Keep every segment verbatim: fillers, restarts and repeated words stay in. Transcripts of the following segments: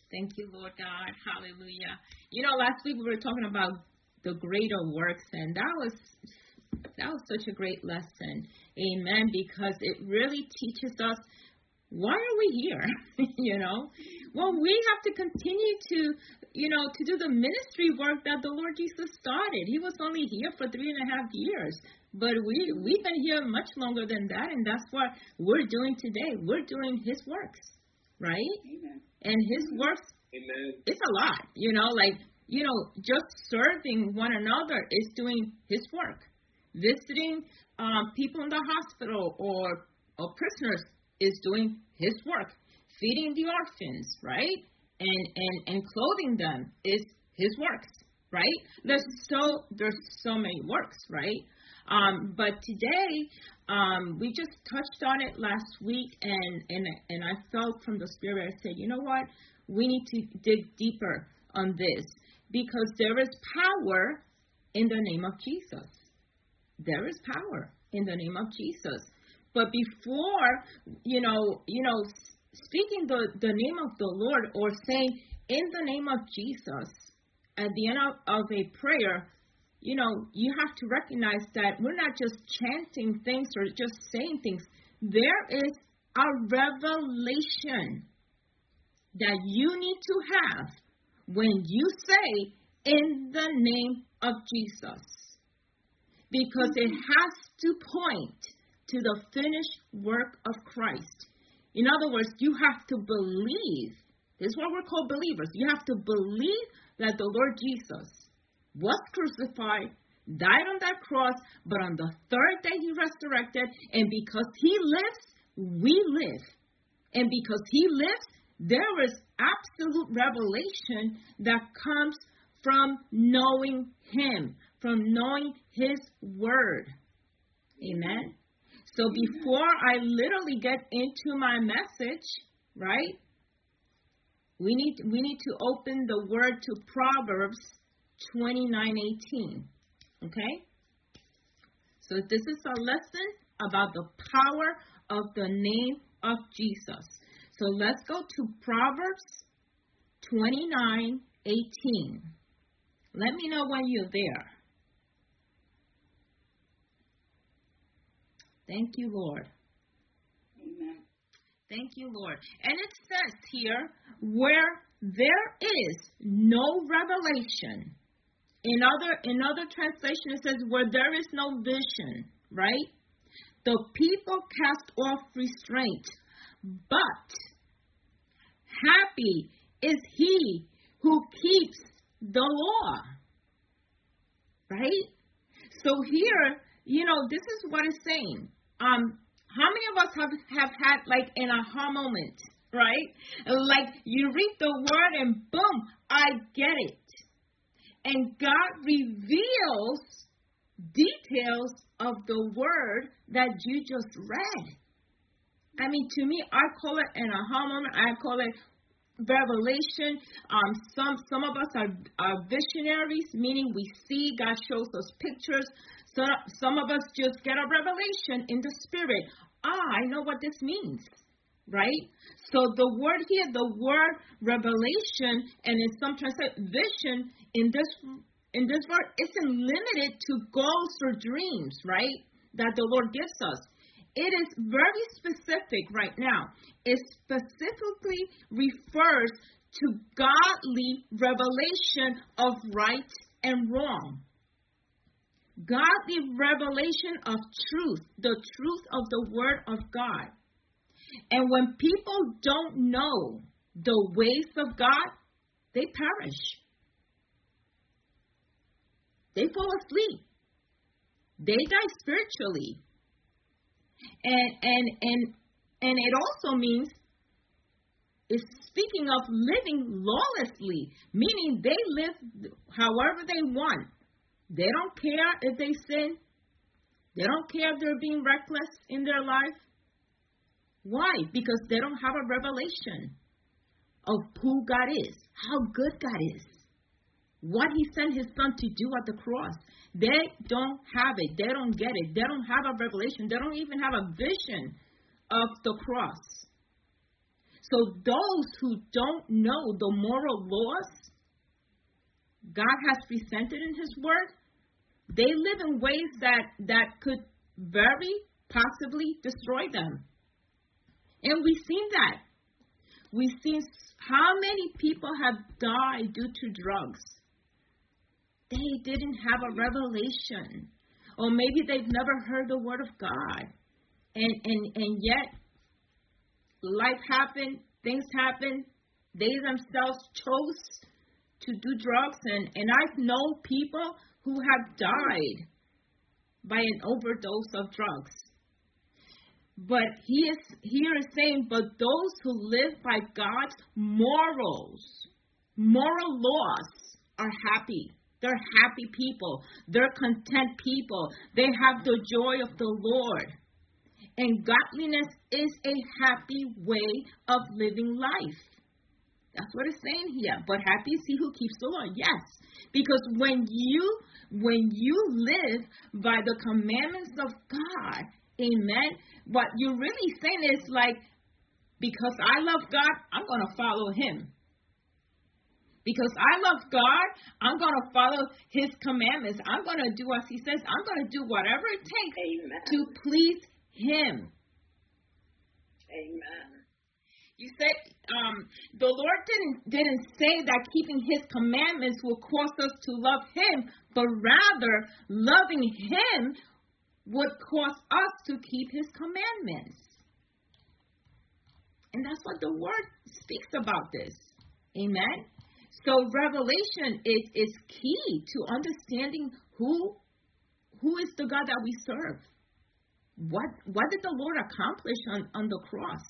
Thank you, Lord God. Hallelujah. You know, last week we were talking about the greater works, and that was that was such a great lesson. Amen. Because it really teaches us, why are we here? you know, well, we have to continue to, you know, to do the ministry work that the Lord Jesus started. He was only here for three and a half years, but we, we've been here much longer than that, and that's what we're doing today. We're doing His works, right? Amen. And His works, Amen. It's a lot, you know, like, you know, just serving one another is doing His work. Visiting um, people in the hospital or, or prisoners is doing His work. Feeding the orphans, right? And and and clothing them is His works, right? There's so there's so many works, right? Um, but today, um, we just touched on it last week, and and and I felt from the Spirit. I said, you know what? We need to dig deeper on this, because there is power in the name of Jesus. There is power in the name of Jesus. But before, you know, you know, speaking the, the name of the Lord, or saying in the name of Jesus at the end of, of a prayer, you know, you have to recognize that we're not just chanting things or just saying things. There is a revelation that you need to have when you say in the name of Jesus, because it has to point to the finished work of Christ. In other words, you have to believe. This is what we're called believers. You have to believe that the Lord Jesus was crucified, died on that cross, but on the third day He resurrected, and because He lives, we live. And because He lives, there is absolute revelation that comes from knowing Him, from knowing His word. Amen. So before I literally get into my message, right, we need we need to open the word to Proverbs twenty-nine eighteen. Okay? So this is a lesson about the power of the name of Jesus. So let's go to Proverbs twenty-nine eighteen. Let me know when you're there. Thank you, Lord. Amen. Thank you, Lord. And it says here, where there is no revelation. In other in other translation, it says where there is no vision, right? The people cast off restraint. But happy is he who keeps the law. Right? So here, you know, this is what it's saying. Um, how many of us have, have had like an aha moment, right? Like you read the word and boom, I get it. And God reveals details of the word that you just read. I mean, to me, I call it an aha moment. I call it revelation. Um, some some of us are, are visionaries, meaning we see, God shows us pictures. So some of us just get a revelation in the spirit. Ah, I know what this means, right? So the word here, the word revelation, and in some translation, vision, in this in this word, isn't limited to goals or dreams, right? That the Lord gives us. It is very specific right now. It specifically refers to godly revelation of right and wrong. Godly revelation of truth, the truth of the Word of God. And when people don't know the ways of God, they perish. They fall asleep. They die spiritually. And and and and it also means it's speaking of living lawlessly, meaning they live however they want. They don't care if they sin. They don't care if they're being reckless in their life. Why? Because they don't have a revelation of who God is, how good God is, what He sent His Son to do at the cross. They don't have it. They don't get it. They don't have a revelation. They don't even have a vision of the cross. So those who don't know the moral laws God has presented in his word, they live in ways that, that could very possibly destroy them. And we've seen that. We've seen how many people have died due to drugs. They didn't have a revelation. Or maybe they've never heard the word of God. And, and, and yet, life happened, things happened. They themselves chose to do drugs. And, and I've known people who have died by an overdose of drugs. But he is here is saying, but those who live by God's morals, moral laws, are happy. They're happy people. They're content people. They have the joy of the Lord. And godliness is a happy way of living life. That's what it's saying here. But happy is he who keeps the law. Yes. Because when you when you live by the commandments of God, amen, what you're really saying is like, because I love God, I'm going to follow him. Because I love God, I'm going to follow his commandments. I'm going to do as he says. I'm going to do whatever it takes Amen. To please him. Amen. You say um, the Lord didn't didn't say that keeping his commandments will cause us to love him, but rather loving him would cause us to keep his commandments. And that's what the word speaks about this. Amen. So revelation is, is key to understanding who who is the God that we serve. What what did the Lord accomplish on, on the cross?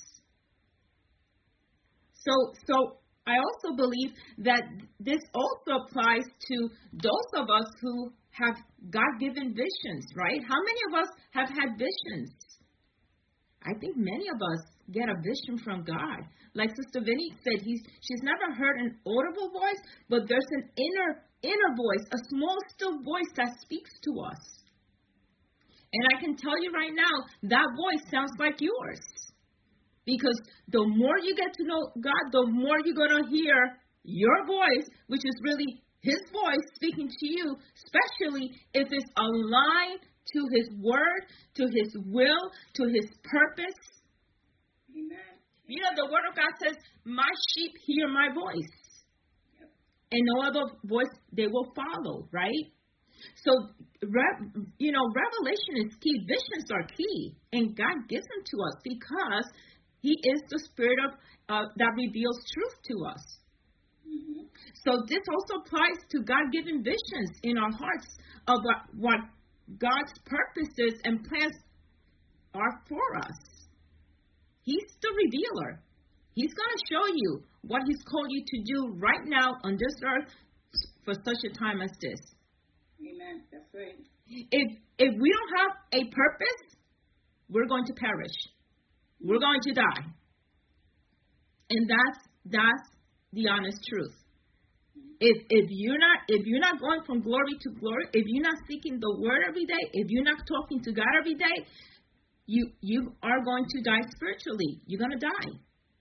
So so I also believe that this also applies to those of us who have God-given visions, right? How many of us have had visions? I think many of us get a vision from God. Like Sister Vinnie said, he's she's never heard an audible voice, but there's an inner inner voice, a small still voice that speaks to us. And I can tell you right now, that voice sounds like yours. Because the more you get to know God, the more you're going to hear your voice, which is really his voice speaking to you, especially if it's aligned to his word, to his will, to his purpose. Amen. You know, the word of God says, my sheep hear my voice. Yep. And no other voice they will follow, right? So, you know, revelation is key. Visions are key. And God gives them to us because he is the spirit of uh, that reveals truth to us. Mm-hmm. So this also applies to God-given visions in our hearts of what, what God's purposes and plans are for us. He's the revealer. He's going to show you what he's called you to do right now on this earth for such a time as this. Amen. That's right. If if we don't have a purpose, we're going to perish. We're going to die. And that's that's the honest truth. If if you're not if you're not going from glory to glory, if you're not seeking the word every day, if you're not talking to God every day, you you are going to die spiritually. You're going to die.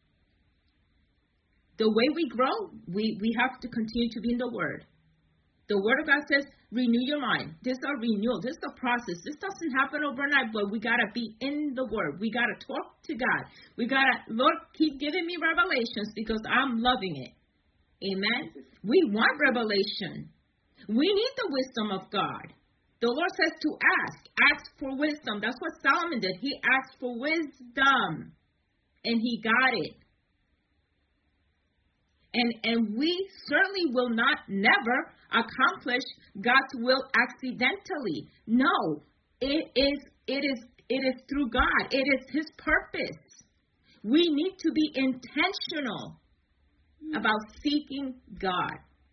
The way we grow, we, we have to continue to be in the word. The word of God says, renew your mind. This is a renewal. This is a process. This doesn't happen overnight, but we got to be in the word. We got to talk to God. We got to, Lord, keep giving me revelations because I'm loving it. Amen. We want revelation. We need the wisdom of God. The Lord says to ask. Ask for wisdom. That's what Solomon did. He asked for wisdom, and he got it. And and we certainly will not never accomplish God's will accidentally. No, it is it is it is through God. It is his purpose. We need to be intentional about seeking God.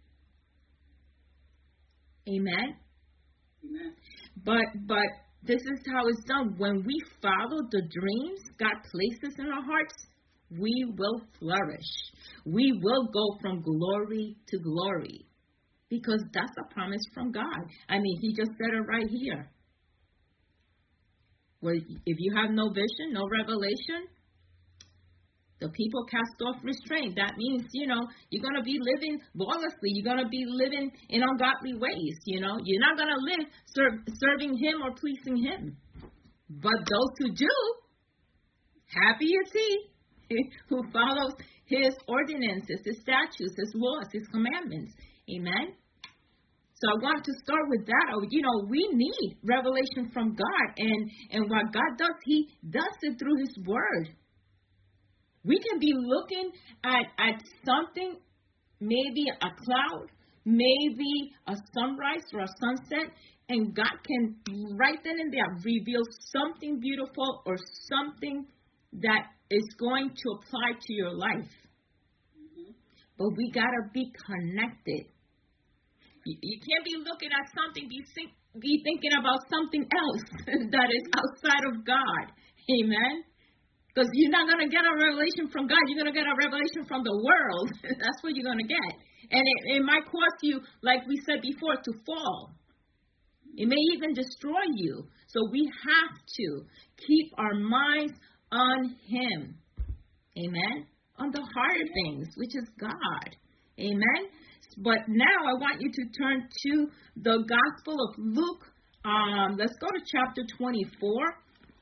Amen. Amen. But but this is how it's done. When we follow the dreams God places in our hearts, we will flourish. We will go from glory to glory because that's a promise from God. I mean, he just said it right here. Well, if you have no vision, no revelation, The people cast off restraint. That means, you know, you're going to be living lawlessly. You're going to be living in ungodly ways, you know. You're not going to live serve, serving him or pleasing him. But those who do, happy is he who follows his ordinances, his statutes, his laws, his commandments. Amen. So I want to start with that. You know, we need revelation from God. And, and what God does, he does it through his word. We can be looking at, at something, maybe a cloud, maybe a sunrise or a sunset, and God can right then and there reveal something beautiful or something that is going to apply to your life. Mm-hmm. But we got to be connected. You, you can't be looking at something, be, think, be thinking about something else that is outside of God. Amen? Because you're not going to get a revelation from God. You're going to get a revelation from the world. That's what you're going to get. And it, it might cause you, like we said before, to fall. It may even destroy you. So we have to keep our minds on him. Amen? On the higher things, which is God. Amen? But now I want you to turn to the Gospel of Luke. Um, let's go to chapter twenty-four.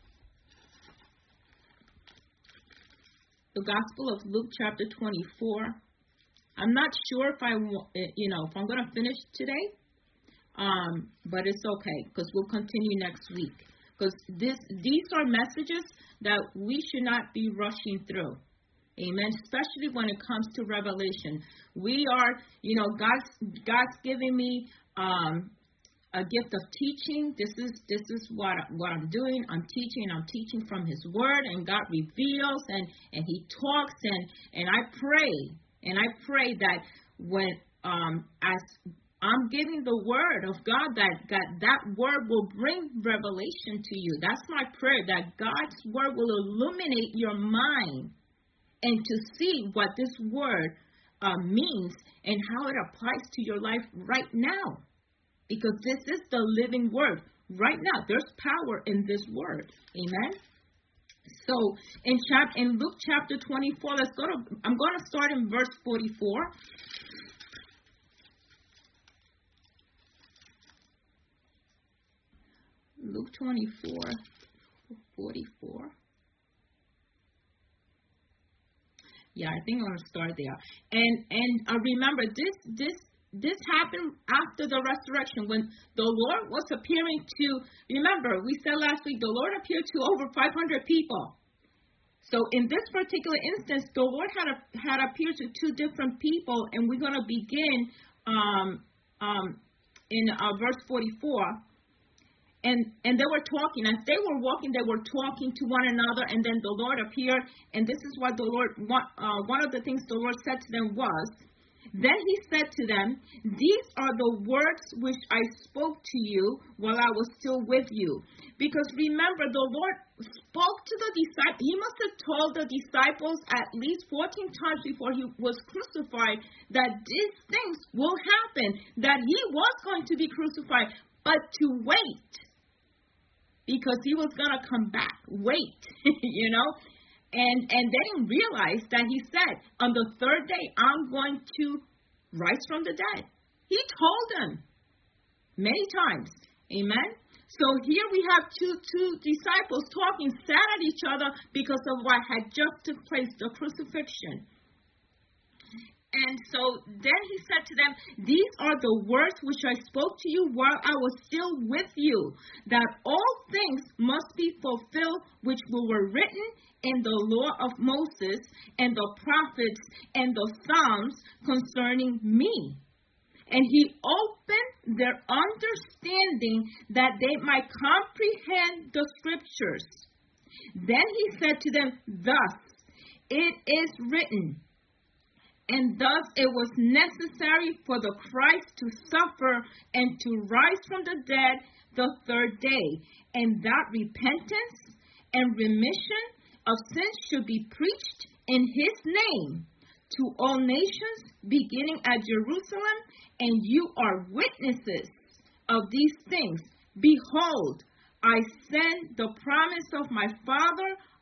The Gospel of Luke, chapter twenty-four. I'm not sure if I, you know, if I'm going to finish today, um, but it's okay because we'll continue next week. Because this, these are messages that we should not be rushing through. Amen. Especially when it comes to revelation. We are, you know, God's God's giving me um, a gift of teaching. This is this is what what I'm doing. I'm teaching. I'm teaching from His Word, and God reveals and and He talks, and and I pray and I pray that when um as I'm giving the Word of God, that that that Word will bring revelation to you. That's my prayer, that God's Word will illuminate your mind and to see what this Word uh, means and how it applies to your life right now. Because this is the living Word. Right now, there's power in this Word. Amen? So, in, chap- in Luke chapter twenty-four, let's go to, I'm going to start in verse forty-four. Luke twenty-four, forty-four. Yeah, I think I'm going to start there. And and uh, remember, this this this happened after the resurrection when the Lord was appearing to, remember, we said last week, the Lord appeared to over five hundred people. So in this particular instance, the Lord had a, had appeared to two different people, and we're going to begin um, um, in uh, verse forty-four. And and they were talking. As they were walking, they were talking to one another, and then the Lord appeared. And this is what the Lord, uh, one of the things the Lord said to them was, then he said to them, these are the words which I spoke to you while I was still with you. Because remember, the Lord spoke to the disciples. He must have told the disciples at least fourteen times before he was crucified that these things will happen, that he was going to be crucified, but to wait. Because he was going to come back. Wait, you know. And and they didn't realize that he said, on the third day, I'm going to rise from the dead. He told them many times. Amen. So here we have two, two disciples talking, sad at each other because of what had just took place, the crucifixion. And so then he said to them, these are the words which I spoke to you while I was still with you, that all things must be fulfilled which were written in the law of Moses and the prophets and the Psalms concerning me. And he opened their understanding that they might comprehend the scriptures. Then he said to them, thus it is written, and thus it was necessary for the Christ to suffer and to rise from the dead the third day, and that repentance and remission of sins should be preached in his name to all nations, beginning at Jerusalem, and you are witnesses of these things. Behold, I send the promise of my Father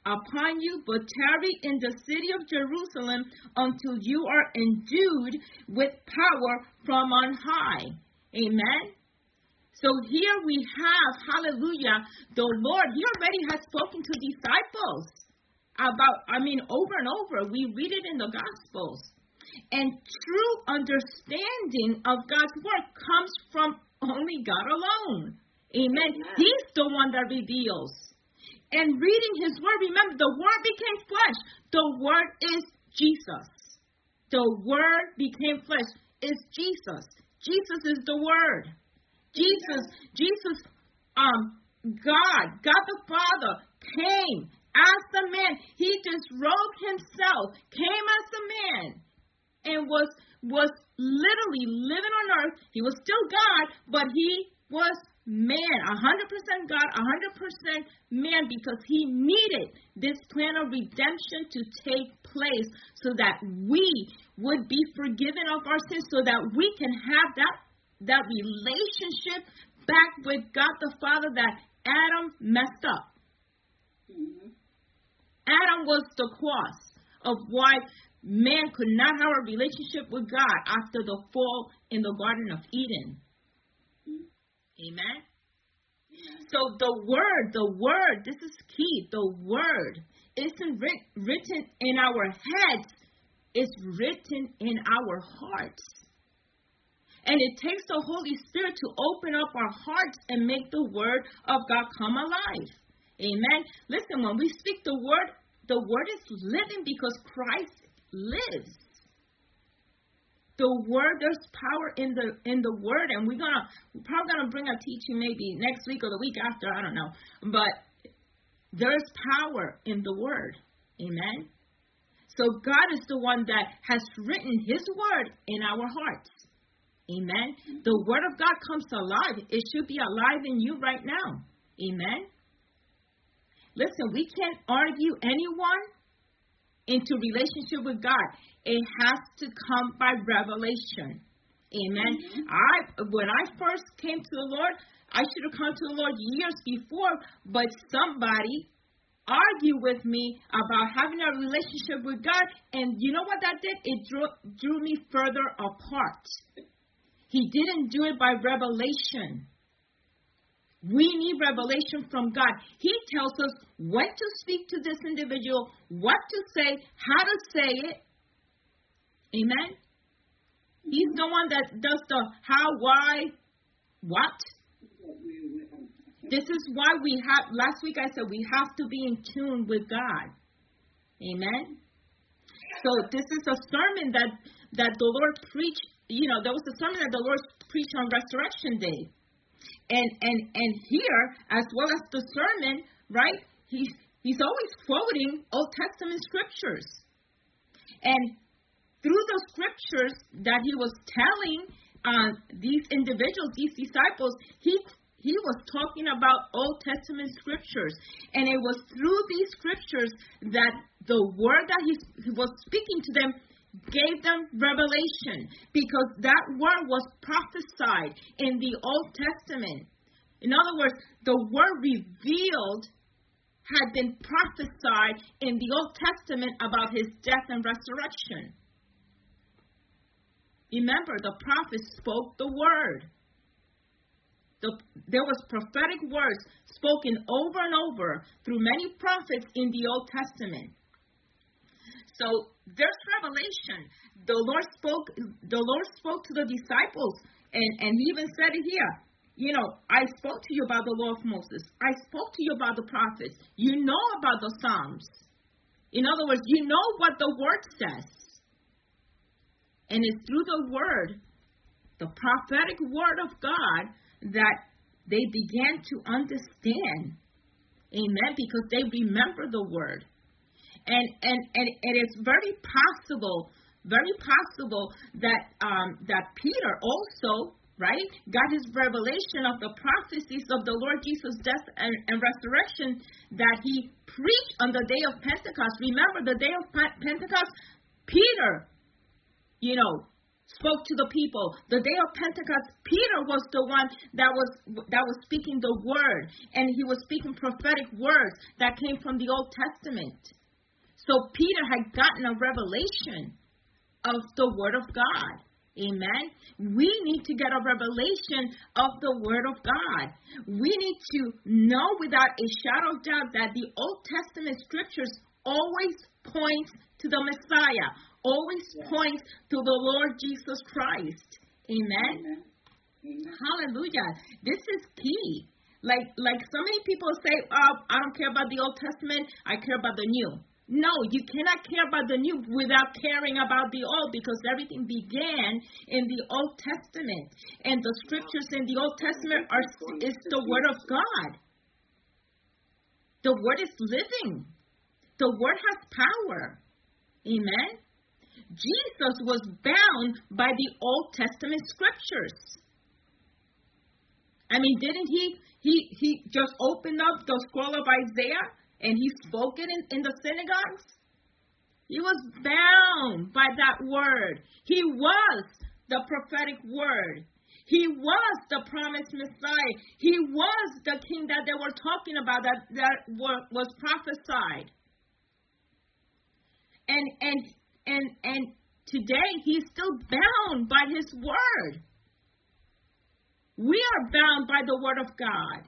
upon you, but tarry in the city of Jerusalem until you are endued with power from on high. Amen. So here we have, hallelujah, the Lord, he already has spoken to disciples about, I mean, over and over. We read it in the Gospels. And true understanding of God's word comes from only God alone. Amen. Amen. He's the one that reveals. And reading his word, remember, the word became flesh. The word is Jesus. The word became flesh is Jesus. Jesus is the word. Jesus, Jesus, um, God, God the Father came as a man. He disrobed himself, came as a man, and was was literally living on earth. He was still God, but he was man, one hundred percent God, one hundred percent man, because he needed this plan of redemption to take place so that we would be forgiven of our sins, so that we can have that that relationship back with God the Father that Adam messed up. Mm-hmm. Adam was the cause of why man could not have a relationship with God after the fall in the Garden of Eden. Mm-hmm. Amen? Yeah. So the word, the word, this is key. The word isn't writ- written in our heads. It's written in our hearts. And it takes the Holy Spirit to open up our hearts and make the word of God come alive. Amen. Listen, when we speak the word, the word is living because Christ lives. The word, there's power in the in the word, and we're gonna we're probably gonna bring a teaching maybe next week or the week after, I don't know. But there's power in the word. Amen. So God is the one that has written his word in our hearts. Amen. The word of God comes alive. It should be alive in you right now. Amen. Listen, we can't argue anyone into relationship with God. It has to come by revelation. Amen. Mm-hmm. I when I first came to the Lord, I should have come to the Lord years before, but somebody argued with me about having a relationship with God, and you know what that did? It drew, drew me further apart. He didn't do it by revelation. We need revelation from God. He tells us when to speak to this individual, what to say, how to say it. Amen? He's the one that does the how, why, what. This is why we have, last week I said we have to be in tune with God. Amen? So this is a sermon that, that the Lord preached. You know, there was a sermon that the Lord preached on Resurrection Day. And and and here, as well as the sermon, right, he's, he's always quoting Old Testament scriptures. And through the scriptures that he was telling uh, these individuals, these disciples, he he was talking about Old Testament scriptures. And it was through these scriptures that the word that he, he was speaking to them gave them revelation, because that word was prophesied in the Old Testament. In other words, the word revealed had been prophesied in the Old Testament about his death and resurrection. Remember, the prophets spoke the word. The, there was prophetic words spoken over and over through many prophets in the Old Testament. So there's revelation. The Lord spoke. The Lord spoke to the disciples, and, and He even said it here. You know, I spoke to you about the law of Moses. I spoke to you about the prophets. You know about the Psalms. In other words, you know what the Word says, and it's through the Word, the prophetic Word of God, that they began to understand. Amen. Because they remember the Word. And, and and it is very possible, very possible that um, that Peter also, right, got his revelation of the prophecies of the Lord Jesus' death and, and resurrection that he preached on the day of Pentecost. Remember, the day of Pentecost, Peter, you know, spoke to the people. The day of Pentecost, Peter was the one that was that was speaking the word, and he was speaking prophetic words that came from the Old Testament. So Peter had gotten a revelation of the word of God. Amen. We need to get a revelation of the word of God. We need to know without a shadow of doubt that the Old Testament scriptures always point to the Messiah, always yes. point to the Lord Jesus Christ. Amen. Amen. Amen. Hallelujah. This is key. Like, like so many people say, oh, I don't care about the Old Testament, I care about the New. No, you cannot care about the New without caring about the Old, because everything began in the Old Testament. And the scriptures in the Old Testament are is the word of God. The word is living. The word has power. Amen. Jesus was bound by the Old Testament scriptures. I mean, didn't he, he, he just opened up the scroll of Isaiah and he spoke it in, in the synagogues? He was bound by that word. He was the prophetic word. He was the promised Messiah. He was the king that they were talking about, that, that was prophesied. And and and and today he's still bound by his word. We are bound by the word of God.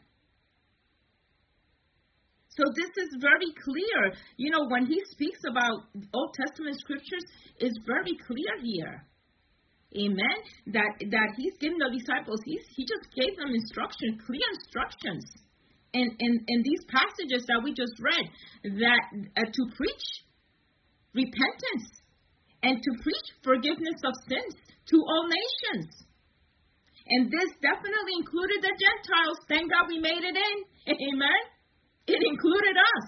So this is very clear. You know, when he speaks about Old Testament scriptures, it's very clear here. Amen. That that he's giving the disciples, he's, he just gave them instruction, clear instructions. And in, in these passages that we just read, that uh, to preach repentance and to preach forgiveness of sins to all nations. And this definitely included the Gentiles. Thank God we made it in. Amen. It included us.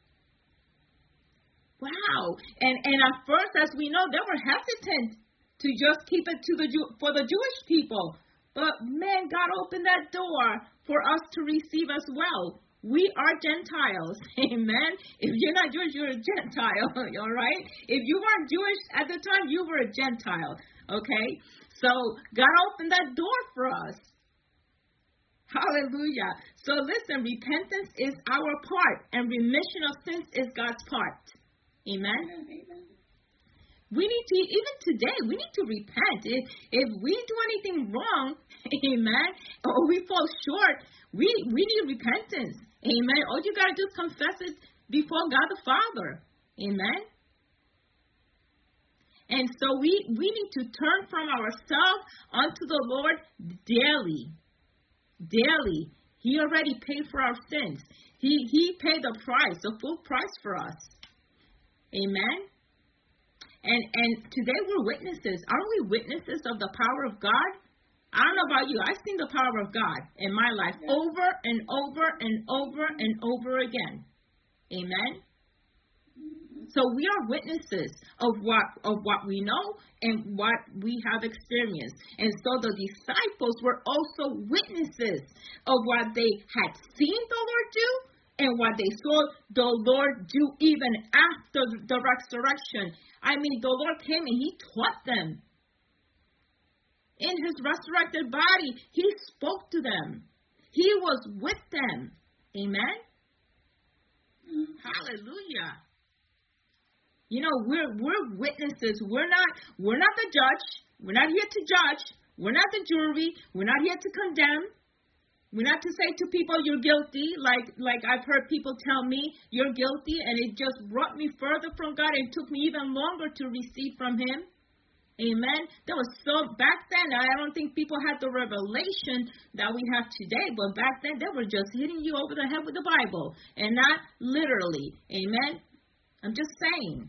Wow. And and at first, as we know, they were hesitant to just keep it to the for the Jewish people. But man, God opened that door for us to receive as well. We are Gentiles. Amen. If you're not Jewish, you're a Gentile. All right? If you weren't Jewish at the time, you were a Gentile. Okay? So God opened that door for us. Hallelujah. So listen, repentance is our part, and remission of sins is God's part. Amen? Amen. We need to, even today, we need to repent. If, if we do anything wrong, amen, or we fall short, we, we need repentance. Amen. All you got to do is confess it before God the Father. Amen. And so we, we need to turn from ourselves unto the Lord daily. Daily. He already paid for our sins. He, he paid the price, the full price for us. Amen. And and today we're witnesses. Aren't we witnesses of the power of God? I don't know about you. I've seen the power of God in my life yes. over and over and over and over again. Amen. So we are witnesses of what of what we know and what we have experienced. And so the disciples were also witnesses of what they had seen the Lord do and what they saw the Lord do even after the resurrection. I mean, the Lord came and he taught them. In his resurrected body, he spoke to them. He was with them. Amen? Mm-hmm. Hallelujah. You know, we're we're witnesses. We're not we're not the judge. We're not here to judge. We're not the jury. We're not here to condemn. We're not to say to people, you're guilty, like like I've heard people tell me, you're guilty, and it just brought me further from God and took me even longer to receive from him. Amen. There was so, back then, I don't think people had the revelation that we have today, but back then they were just hitting you over the head with the Bible, and not literally. Amen. I'm just saying.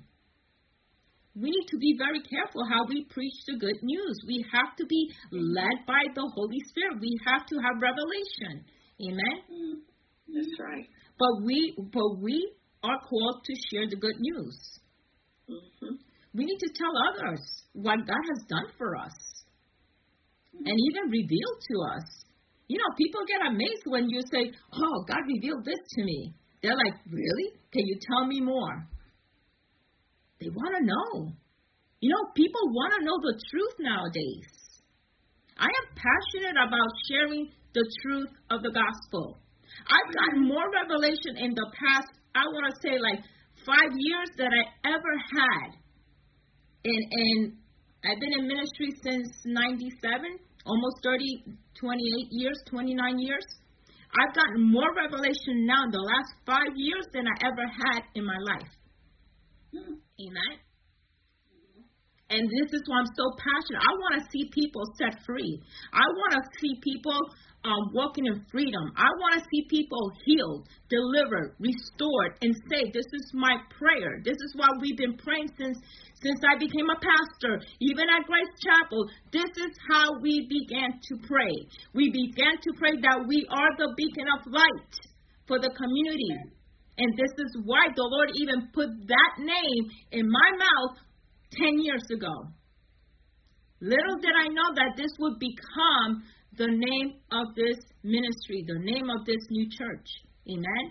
We need to be very careful how we preach the good news. We have to be led by the Holy Spirit. We have to have revelation. Amen? That's right. But we but we are called to share the good news. Mm-hmm. We need to tell others what God has done for us. Mm-hmm. And even reveal to us. You know, people get amazed when you say, oh, God revealed this to me. They're like, really? Can you tell me more? They want to know. You know, people want to know the truth nowadays. I am passionate about sharing the truth of the gospel. I've gotten more revelation in the past, I want to say like five years that I ever had. And, and I've been in ministry since ninety-seven, almost thirty, twenty-eight years, twenty-nine years. I've gotten more revelation now in the last five years than I ever had in my life. Mm. Amen. And this is why I'm so passionate. I want to see people set free. I want to see people um, walking in freedom. I want to see people healed, delivered, restored, and saved. This is my prayer. This is what we've been praying since since I became a pastor, even at Grace Chapel. This is how we began to pray. We began to pray that we are the beacon of light for the community. And this is why the Lord even put that name in my mouth ten years ago. Little did I know that this would become the name of this ministry, the name of this new church. Amen.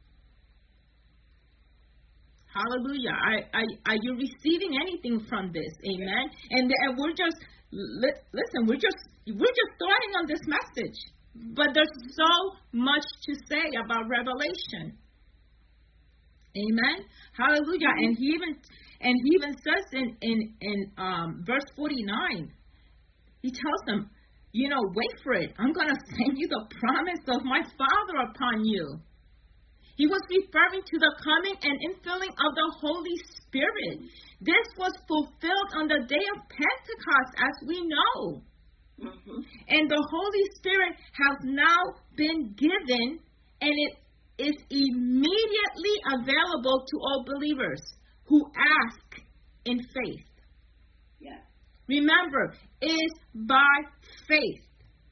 Hallelujah. Are, are, are you receiving anything from this? Amen. And, and we're just, listen, we're just, we're just starting on this message. But there's so much to say about Revelation. Amen. Hallelujah. And he even and he even says in in in um, verse forty-nine, he tells them, you know, wait for it. I'm going to send you the promise of my Father upon you. He was referring to the coming and infilling of the Holy Spirit. This was fulfilled on the day of Pentecost, as we know. Mm-hmm. And the Holy Spirit has now been given, and it is immediately available to all believers who ask in faith. Yeah. Remember, it's by faith.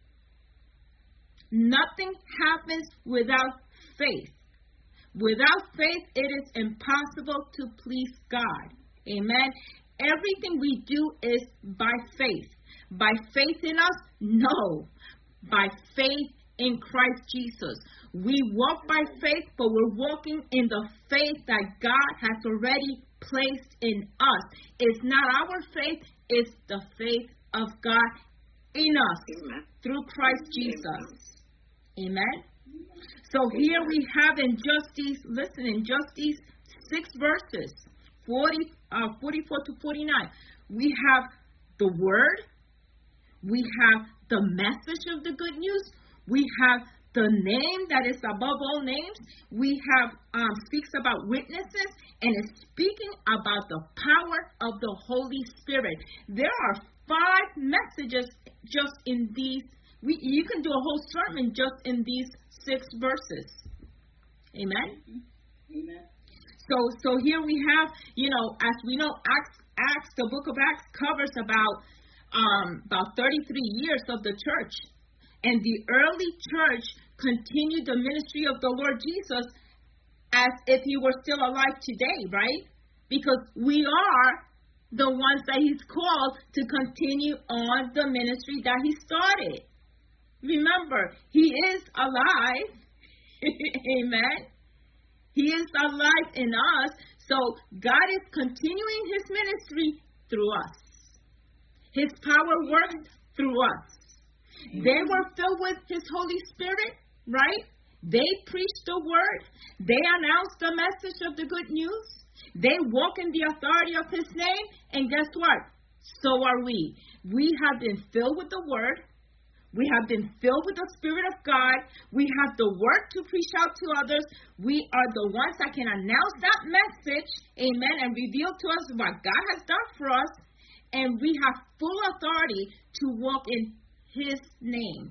Nothing happens without faith. Without faith, it is impossible to please God. Amen. Everything we do is by faith. By faith in us? No. By faith in Christ Jesus. We walk by faith, but we're walking in the faith that God has already placed in us. It's not our faith, it's the faith of God in us. Amen. Through Christ Jesus. Amen. Amen. So here we have in just these, listen, in just these six verses, forty, uh, forty-four to forty-nine, we have the word, we have the message of the good news, we have the name that is above all names, we have, um, speaks about witnesses, and is speaking about the power of the Holy Spirit. There are five messages just in these. We, you can do a whole sermon just in these six verses. Amen? Amen. So so here we have, you know, as we know, Acts, Acts the book of Acts covers about um, about thirty-three years of the church. And the early church continued the ministry of the Lord Jesus as if he were still alive today, right? Because we are the ones that he's called to continue on the ministry that he started. Remember, he is alive. Amen. He is alive in us. So God is continuing his ministry through us. His power works through us. Amen. They were filled with his Holy Spirit, right? They preached the word. They announced the message of the good news. They walk in the authority of his name. And guess what? So are we. We have been filled with the word. We have been filled with the Spirit of God. We have the word to preach out to others. We are the ones that can announce that message, amen, and reveal to us what God has done for us. And we have full authority to walk in his name.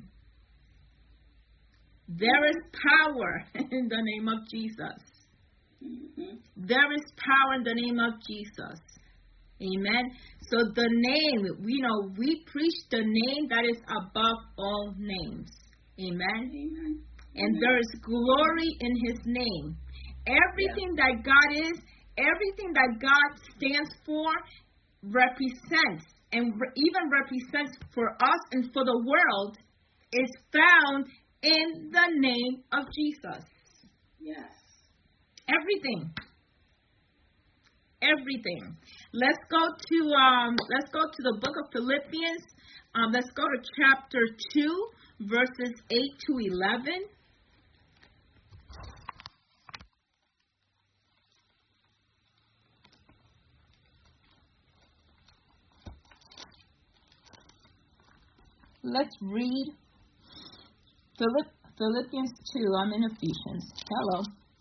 There is power in the name of Jesus. Mm-hmm. There is power in the name of Jesus. Amen. So the name, we know, we preach the name that is above all names. Amen. Amen. And there is glory in his name. Everything yeah. that God is, everything that God stands for, represents, and re- even represents for us and for the world, is found in the name of Jesus. Yes. Everything. everything. Let's go to um, let's go to the book of Philippians. Um, let's go to chapter two, verses eight to eleven. Let's read Philipp, Philippians two. I'm in Ephesians. Hello.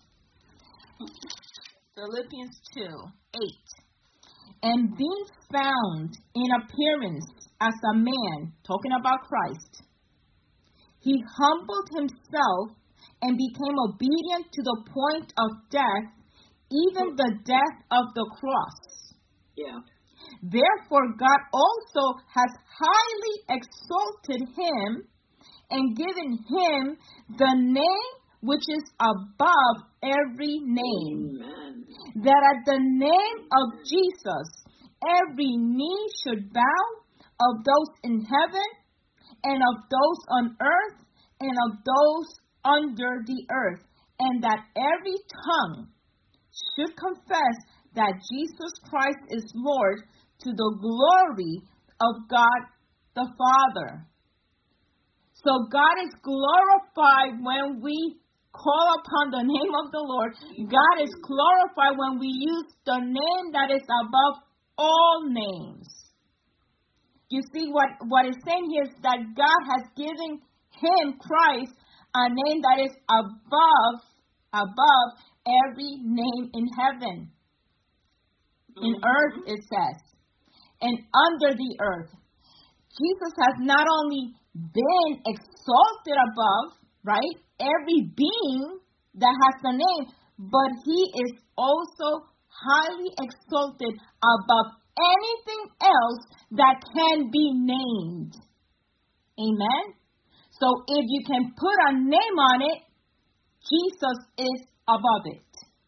Philippians two, eight. And being found in appearance as a man, talking about Christ, he humbled himself and became obedient to the point of death, even the death of the cross. Yeah. Therefore, God also has highly exalted him and given him the name which is above every name. Amen. That at the name of Jesus, every knee should bow, of those in heaven, and of those on earth, and of those under the earth, and that every tongue should confess that Jesus Christ is Lord, to the glory of God the Father. So God is glorified when we call upon the name of the Lord. God is glorified when we use the name that is above all names. You see, what, what it's saying here is that God has given him, Christ, a name that is above, above every name in heaven. In mm-hmm. earth, it says. And under the earth. Jesus has not only been exalted above, right, every being that has the name, but he is also highly exalted above anything else that can be named. Amen? So if you can put a name on it, Jesus is above it.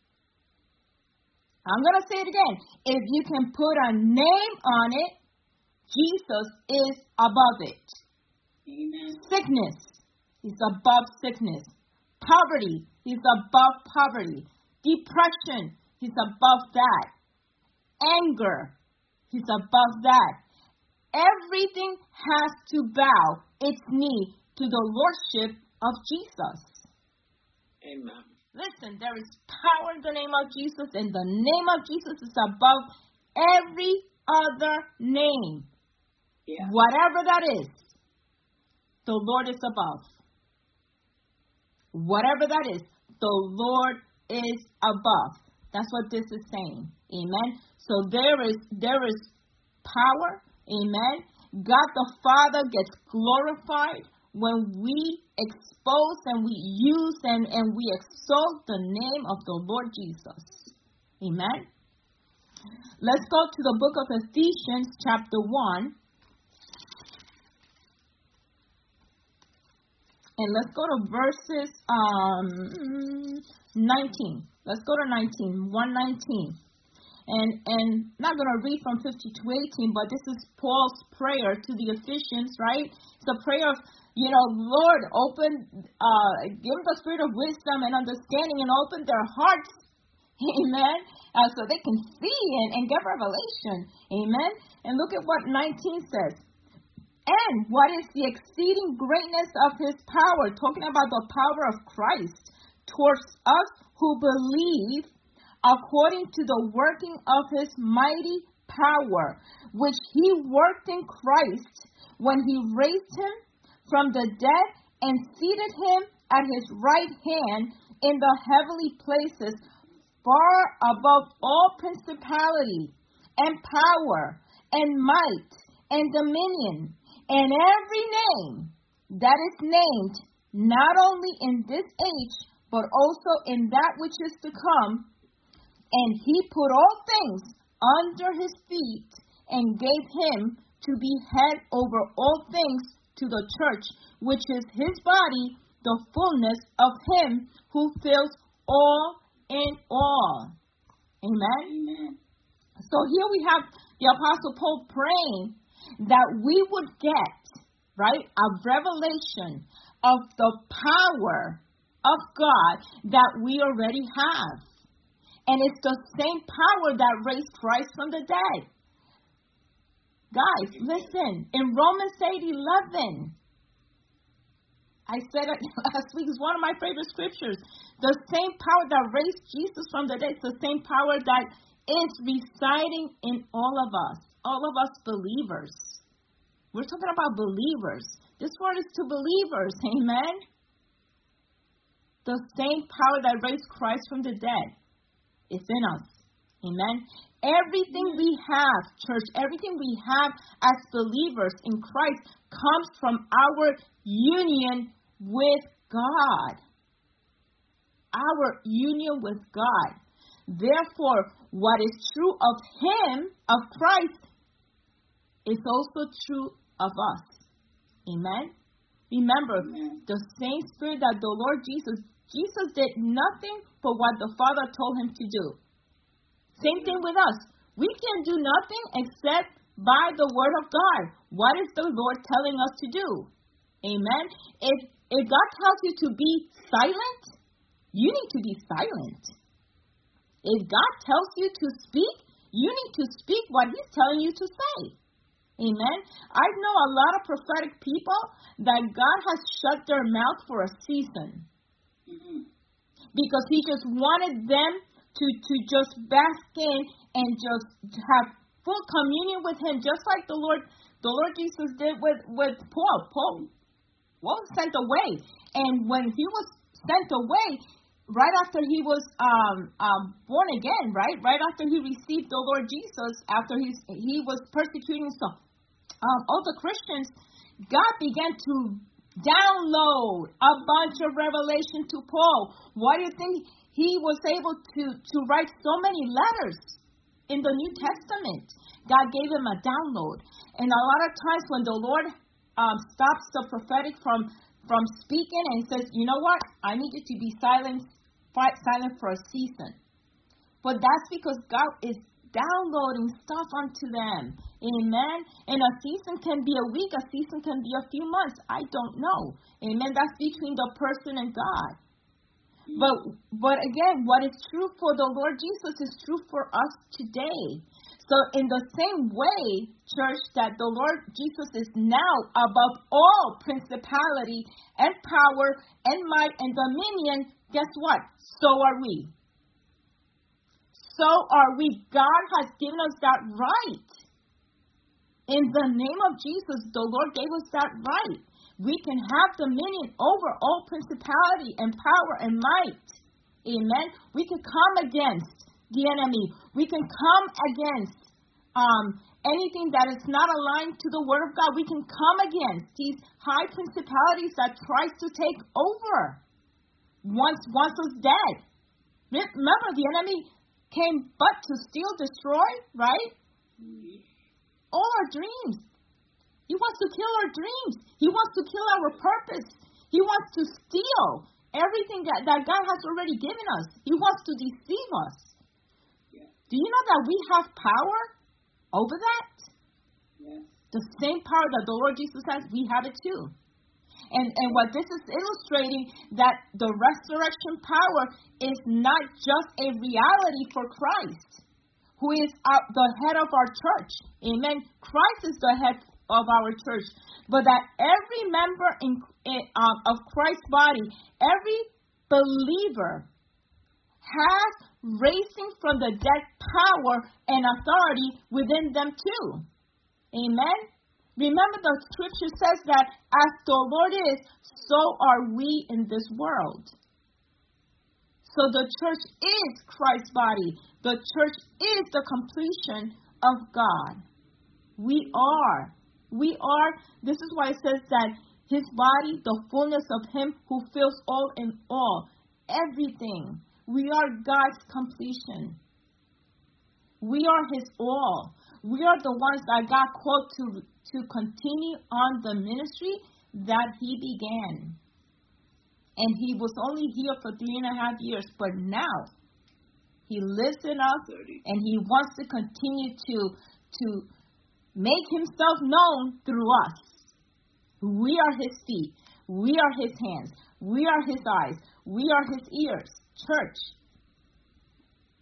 I'm going to say it again. If you can put a name on it, Jesus is above it. Amen. Sickness, he's above sickness. Poverty, he's above poverty. Depression, he's above that. Anger, he's above that. Everything has to bow its knee to the lordship of Jesus. Amen. Listen, there is power in the name of Jesus, and the name of Jesus is above every other name. Yeah. Whatever that is, the Lord is above. Whatever that is, the Lord is above. That's what this is saying. Amen. So there is there is power. Amen. God the Father gets glorified when we expose and we use and, and we exalt the name of the Lord Jesus. Amen. Let's go to the book of Ephesians chapter one. And let's go to verses um, nineteen. Let's go to nineteen, one nineteen. And and not going to read from fifty to eighteen, but this is Paul's prayer to the Ephesians, right? It's a prayer of, you know, Lord, open, uh, give them the spirit of wisdom and understanding and open their hearts, amen, uh, so they can see and, and get revelation, amen. And look at what nineteen says. And what is the exceeding greatness of his power, talking about the power of Christ towards us who believe, according to the working of his mighty power, which he worked in Christ when he raised him from the dead and seated him at his right hand in the heavenly places, far above all principality and power and might and dominion, and every name that is named, not only in this age, but also in that which is to come. And he put all things under his feet and gave him to be head over all things to the church, which is his body, the fullness of him who fills all in all. Amen? Amen. So here we have the Apostle Paul praying that we would get, right, a revelation of the power of God that we already have. And it's the same power that raised Christ from the dead. Guys, listen. In Romans eight eleven, I said it last week, it's one of my favorite scriptures. The same power that raised Jesus from the dead is the same power that is residing in all of us, all of us believers. We're talking about believers. This word is to believers, amen? The same power that raised Christ from the dead is in us, amen? Everything we have, church, everything we have as believers in Christ comes from our union with God. Our union with God. Therefore, what is true of Him, of Christ, is also true of us. Amen? Remember, Amen. The same Spirit that the Lord Jesus, Jesus did nothing but what the Father told Him to do. Same thing with us. We can do nothing except by the Word of God. What is the Lord telling us to do? Amen? If, if God tells you to be silent, you need to be silent. If God tells you to speak, you need to speak what He's telling you to say. Amen? I know a lot of prophetic people that God has shut their mouth for a season. Mm-hmm. Because He just wanted them to, to just bask in and just have full communion with Him, just like the Lord the Lord Jesus did with, with Paul. Paul was sent away. And when he was sent away, right after he was um, um, born again, right? Right after he received the Lord Jesus, after he's, he was persecuting so, um, all the Christians, God began to download a bunch of revelation to Paul. Why do you think he was able to, to write so many letters in the New Testament? God gave him a download. And a lot of times when the Lord um, stops the prophetic from, from speaking and says, you know what, I need you to be silent, silent for a season. But that's because God is downloading stuff onto them. Amen. And a season can be a week, a season can be a few months. I don't know. Amen. That's between the person and God. But but again, what is true for the Lord Jesus is true for us today. So in the same way, church, that the Lord Jesus is now above all principality and power and might and dominion, guess what? So are we. So are we. God has given us that right. In the name of Jesus, the Lord gave us that right. We can have dominion over all principality and power and might. Amen. We can come against the enemy. We can come against um, anything that is not aligned to the Word of God. We can come against these high principalities that tries to take over once once was dead. Remember, the enemy came but to steal, destroy, right? All our dreams. He wants to kill our dreams. He wants to kill our purpose. He wants to steal everything that, that God has already given us. He wants to deceive us. Yeah. Do you know that we have power over that? Yeah. The same power that the Lord Jesus has, we have it too. And and what this is illustrating, that the resurrection power is not just a reality for Christ, who is our, the head of our church. Amen. Christ is the head of our church, but that every member in, in um, of Christ's body, every believer has raising from the dead power and authority within them too. Amen. Remember, the scripture says that as the Lord is, so are we in this world. So the church is Christ's body. The church is the completion of God. We are. We are. This is why it says that His body, the fullness of Him who fills all in all. Everything. We are God's completion. We are His all. We are the ones that God called to, to continue on the ministry that He began. And He was only here for three and a half years, but now He lives in us, and He wants to continue to, to make Himself known through us. We are His feet. We are His hands. We are His eyes. We are His ears. Church,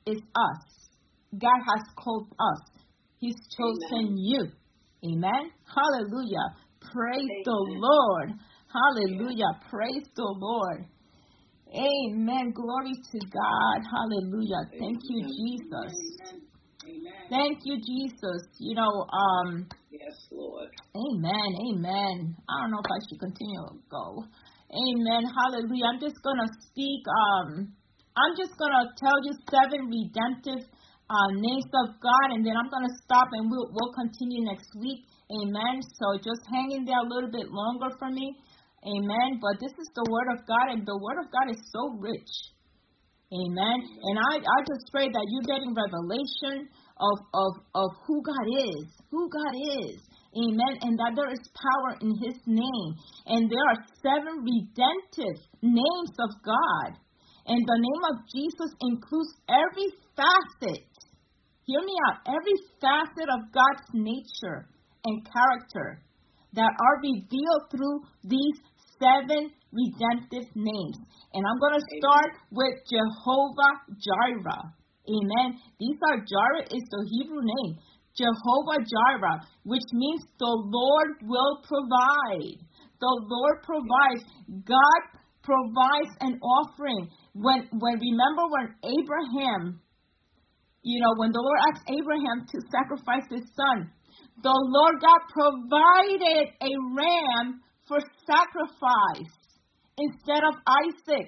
is us. God has called us. He's chosen Amen. You. Amen. Hallelujah. Praise Amen. The Lord. Hallelujah. Yeah. Praise the Lord. Amen. Glory to God. Hallelujah. Amen. Thank you, Jesus. Amen. Amen. Thank you, Jesus. You know, um. Yes, Lord. Amen. Amen. I don't know if I should continue or go. Amen. Hallelujah. I'm just gonna speak. Um, I'm just gonna tell you seven redemptive uh, names of God, and then I'm gonna stop, and we'll we'll continue next week. Amen. So just hang in there a little bit longer for me. Amen. But this is the Word of God, and the Word of God is so rich. Amen. And I, I just pray that you're getting revelation of, of, of who God is, who God is. Amen. And that there is power in His name. And there are seven redemptive names of God. And the name of Jesus includes every facet. Hear me out. Every facet of God's nature and character that are revealed through these seven redemptive names. And I'm going to start with Jehovah Jireh. Amen. These are, Jireh is the Hebrew name. Jehovah Jireh, which means the Lord will provide. The Lord provides. God provides an offering. When, when remember when Abraham, you know, when the Lord asked Abraham to sacrifice his son, the Lord God provided a ram for sacrifice instead of Isaac.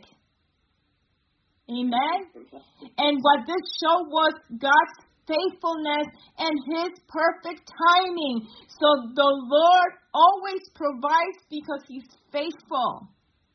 Amen? And what this showed was God's faithfulness and His perfect timing. So the Lord always provides because He's faithful.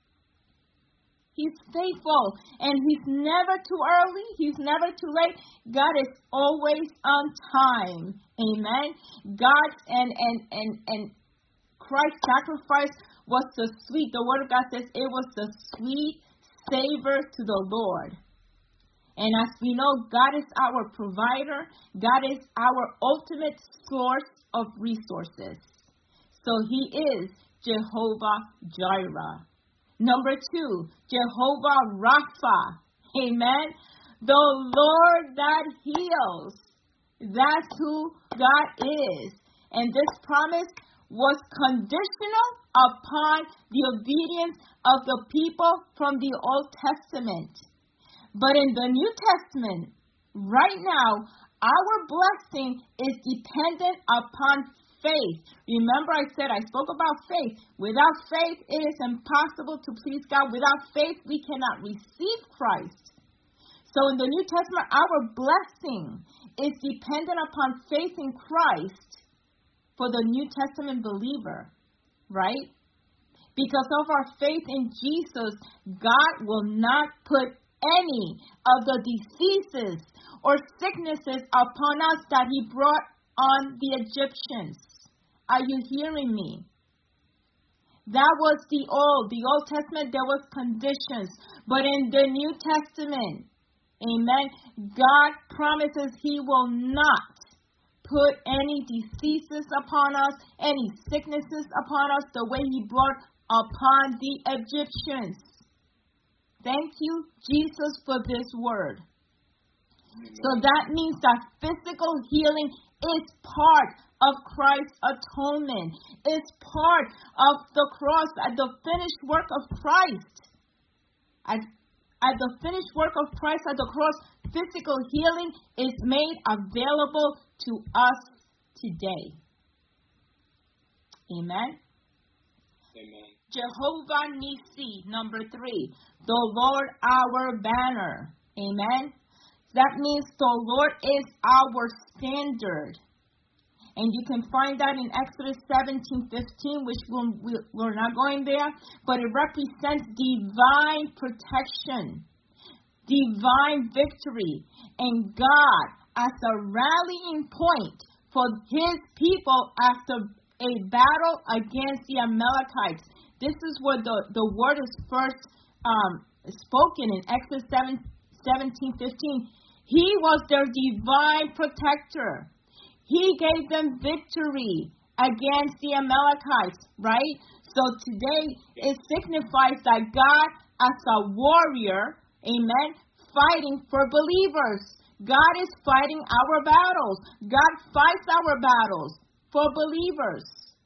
He's faithful, and He's never too early. He's never too late. God is always on time. Amen? God and, and, and, and Christ's sacrifice was the sweet, the Word of God says it was the sweet savor to the Lord. And as we know, God is our provider. God is our ultimate source of resources. So He is Jehovah Jireh. Number two, Jehovah Rapha. Amen. The Lord that heals. That's who God is. And this promise was conditional upon the obedience of the people from the Old Testament. But in the New Testament, right now, our blessing is dependent upon faith. Remember I said, I spoke about faith. Without faith, it is impossible to please God. Without faith, we cannot receive Christ. So in the New Testament, our blessing is dependent upon faith in Christ for the New Testament believer, right? Because of our faith in Jesus, God will not put any of the diseases or sicknesses upon us that He brought on the Egyptians. Are you hearing me? That was the old, the Old Testament, there was conditions. But in the New Testament, amen, God promises He will not put any diseases upon us, any sicknesses upon us, the way He brought upon the Egyptians. Thank you, Jesus, for this word. So that means that physical healing is part of Christ's atonement. It's part of the cross, at the finished work of Christ. At, at the finished work of Christ at the cross, physical healing is made available to us today. Amen? Amen. Jehovah Nissi, number three, the Lord our banner. Amen? That means the Lord is our standard. And you can find that in Exodus seventeen fifteen, which we'll, we're not going there, but it represents divine protection, divine victory, and God as a rallying point for His people after a battle against the Amalekites. This is where the, the word is first um, spoken in Exodus seventeen fifteen. He was their divine protector. He gave them victory against the Amalekites, right? So today it signifies that God as a warrior, amen, fighting for believers. God is fighting our battles. God fights our battles for believers.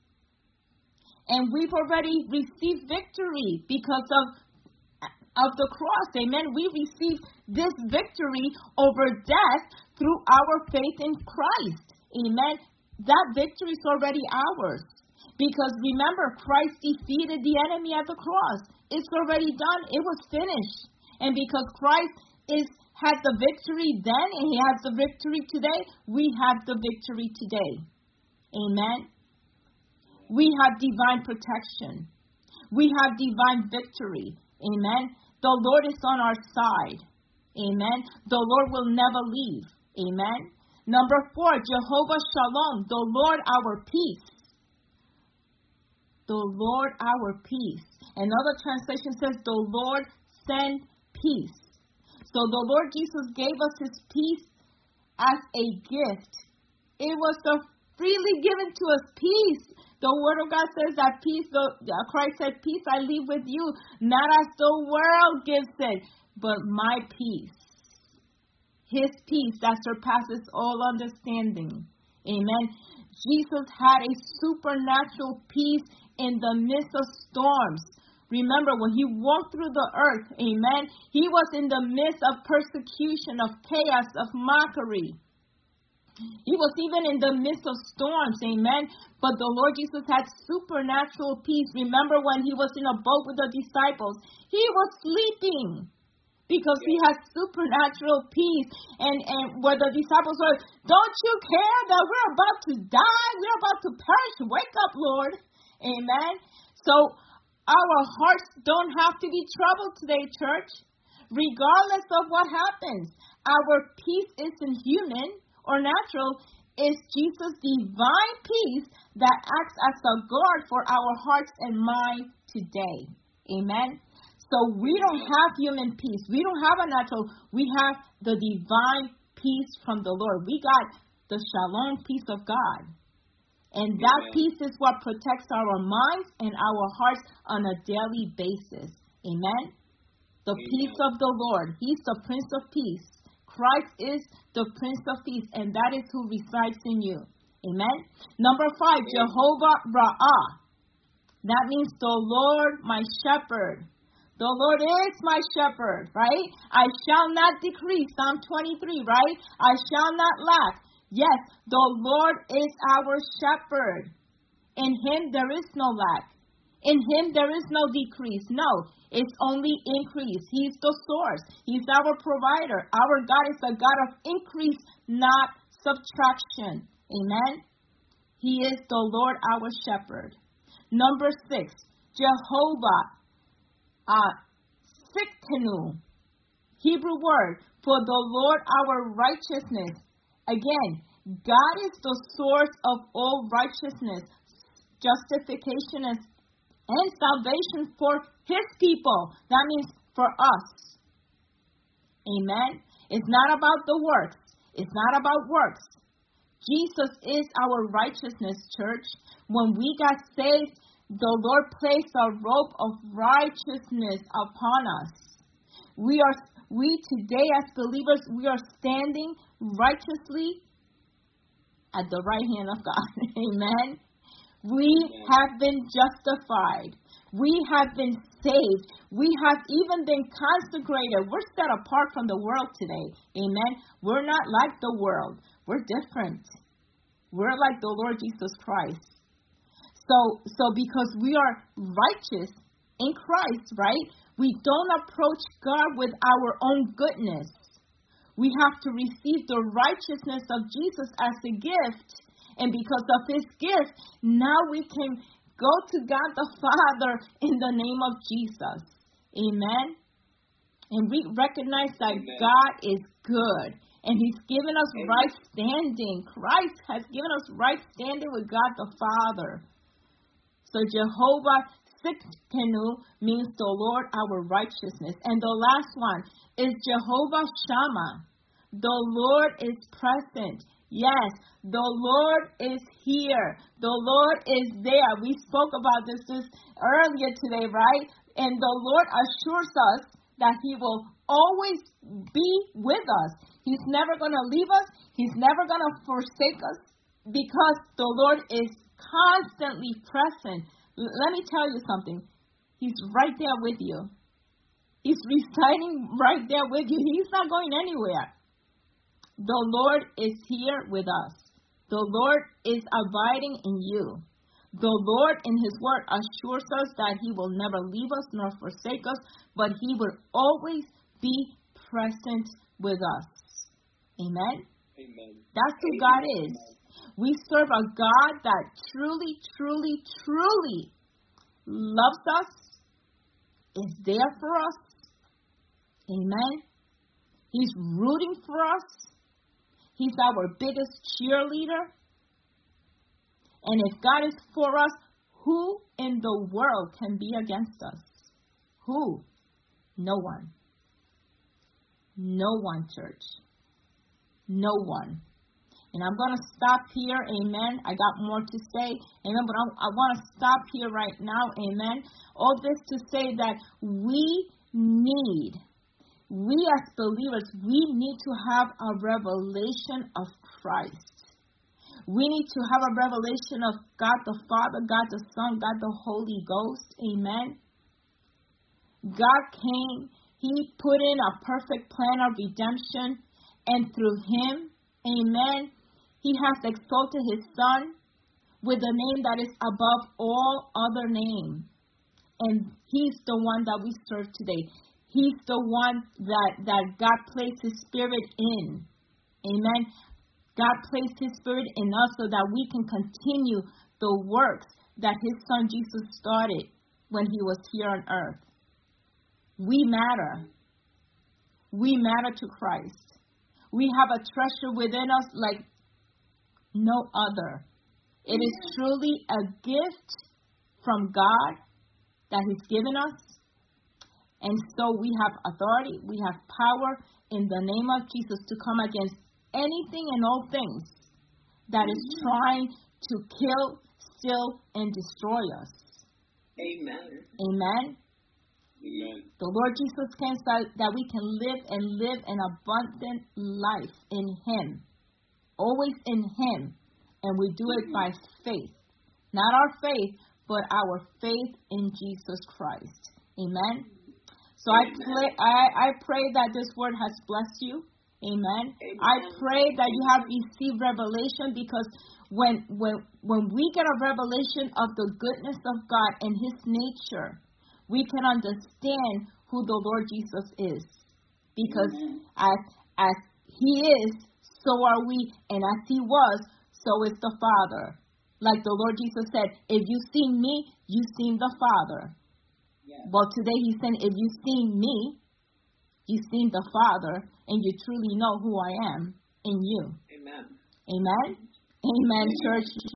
And we've already received victory because of, of the cross. Amen. We received this victory over death through our faith in Christ. Amen. That victory is already ours. Because remember, Christ defeated the enemy at the cross. It's already done. It was finished. And because Christ is had the victory then and he has the victory today, we have the victory today. Amen. We have divine protection. We have divine victory. Amen. The Lord is on our side. Amen. The Lord will never leave. Amen. Number four, Jehovah Shalom, the Lord our peace. The Lord our peace. Another translation says, the Lord send peace. So the Lord Jesus gave us his peace as a gift. It was the freely given to us peace. The word of God says that peace, the, Christ said, peace I leave with you, not as the world gives it, but my peace. His peace that surpasses all understanding. Amen. Jesus had a supernatural peace in the midst of storms. Remember, when he walked through the earth, amen, he was in the midst of persecution, of chaos, of mockery. He was even in the midst of storms, amen. But the Lord Jesus had supernatural peace. Remember when he was in a boat with the disciples, he was sleeping because he had supernatural peace. And, and where the disciples were, don't you care that we're about to die? We're about to perish. Wake up, Lord. Amen. So our hearts don't have to be troubled today, church. Regardless of what happens, our peace isn't human or natural. It's Jesus' divine peace that acts as a guard for our hearts and mind today. Amen. So we don't have human peace. We don't have a natural. We have the divine peace from the Lord. We got the shalom peace of God. And that Amen. Peace is what protects our minds and our hearts on a daily basis. Amen. The Amen. Peace of the Lord. He's the Prince of Peace. Christ is the Prince of Peace, and that is who resides in you. Amen. Number five, Amen. Jehovah Ra'ah. That means the Lord my shepherd. The Lord is my shepherd, right? I shall not decrease. Psalm twenty-three, right? I shall not lack. Yes, the Lord is our shepherd. In him there is no lack. In him there is no decrease. No, it's only increase. He's the source. He's our provider. Our God is a God of increase, not subtraction. Amen? He is the Lord our shepherd. Number six, Jehovah uh, Sikkenu. Hebrew word for the Lord our righteousness. Again, God is the source of all righteousness, justification, and, and salvation for his people. That means for us. Amen. It's not about the works. It's not about works. Jesus is our righteousness, church. When we got saved, the Lord placed a robe of righteousness upon us. We are We today as believers, we are standing righteously at the right hand of God. Amen. We have been justified. We have been saved. We have even been consecrated. We're set apart from the world today. Amen. We're not like the world. We're different. We're like the Lord Jesus Christ. So, so because we are righteous in Christ, right? We don't approach God with our own goodness. We have to receive the righteousness of Jesus as a gift. And because of his gift, now we can go to God the Father in the name of Jesus. Amen. And we recognize that Amen. God is good. And he's given us Amen. Right standing. Christ has given us right standing with God the Father. So Jehovah Sikkenu means the Lord our righteousness. And the last one is Jehovah Shammah. The Lord is present. Yes, the Lord is here. The Lord is there. We spoke about this, this earlier today, right? And the Lord assures us that He will always be with us. He's never going to leave us. He's never going to forsake us because the Lord is constantly present. L- let me tell you something. He's right there with you. He's residing right there with you. He's not going anywhere. The Lord is here with us. The Lord is abiding in you. The Lord in His word assures us that He will never leave us nor forsake us, but He will always be present with us. Amen? Amen. That's who God is. We serve a God that truly, truly, truly loves us, is there for us. Amen? He's rooting for us. He's our biggest cheerleader. And if God is for us, who in the world can be against us? Who? No one. No one, church. No one. And I'm going to stop here, amen. I got more to say, amen, but I, I want to stop here right now, amen. All this to say that we need, we as believers, we need to have a revelation of Christ. We need to have a revelation of God the Father, God the Son, God the Holy Ghost, amen. God came, He put in a perfect plan of redemption, and through Him, amen, He has exalted His Son with a name that is above all other name. And He's the one that we serve today. He's the one that, that God placed His Spirit in. Amen. God placed His Spirit in us so that we can continue the works that His Son Jesus started when He was here on earth. We matter. We matter to Christ. We have a treasure within us like no other. It is truly a gift from God that He's given us. And so we have authority, we have power in the name of Jesus to come against anything and all things that is trying to kill, steal, and destroy us. Amen. Amen. Amen. The Lord Jesus came so that we can live and live an abundant life in Him. Always in Him. And we do it by faith. Not our faith, but our faith in Jesus Christ. Amen. So I, play, I, I pray that this word has blessed you. Amen. Amen. I pray that you have received revelation, because when, when, when we get a revelation of the goodness of God and His nature, we can understand who the Lord Jesus is. Because as, as He is, so are we. And as He was, so is the Father. Like the Lord Jesus said, if you've seen me, you've seen the Father. Yes. Well, today He's saying, if you've seen me, you've seen the Father, and you truly know who I am in you. Amen. Amen. Amen, Amen. Church.